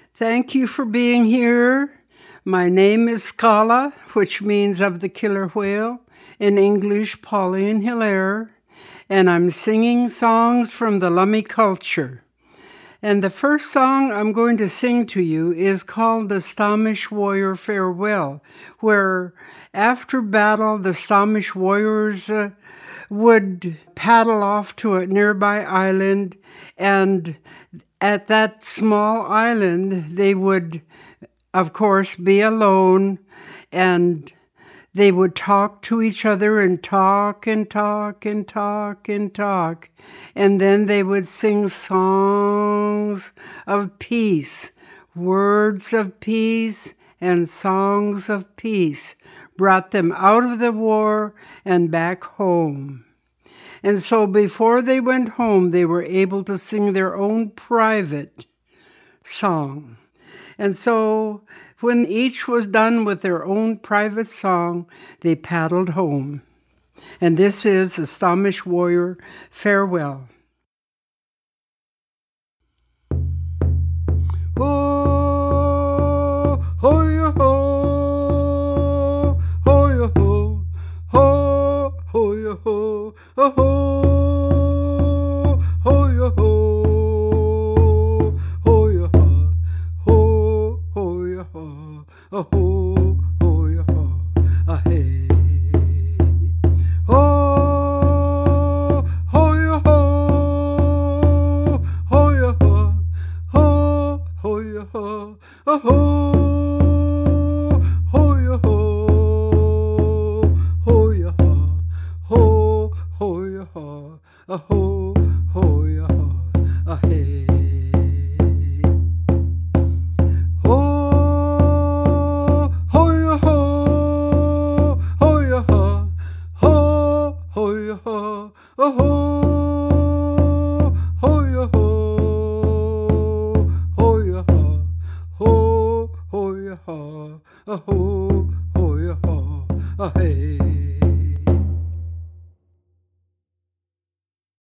Thank you for being here. My name is Scala, which means of the killer whale, in English, Pauline Hilaire, and I'm singing songs from the Lummi culture. And the first song I'm going to sing to you is called The Samish Warrior Farewell, where after battle, the Samish warriors would paddle off to a nearby island, and at that small island, they would, of course, be alone, and they would talk to each other and talk and talk and talk and talk. And then they would sing songs of peace, words of peace and songs of peace, brought them out of the war and back home. And so before they went home, they were able to sing their own private song. And so when each was done with their own private song, they paddled home. And this is the Samish Warrior Farewell. Oh, ho, yo, ho, ho, yo, ho, ho, ho, yo, ho, ho, ho, ho, yo, ho. Oh, ho, ho, ya, ho, ah, hey. Oh, ho, ya, ho, ho, ya, ho, ho, ya, ho, ah, ho, ho, ya, ho, ho, ya, ho, ya, ho, ah, ho, ya, ho, ah, hey. Oh, ho, ho, ya, ho, ho, ya, ho, ho, ya, ho, ho, ho, ya, ho, ah, hey.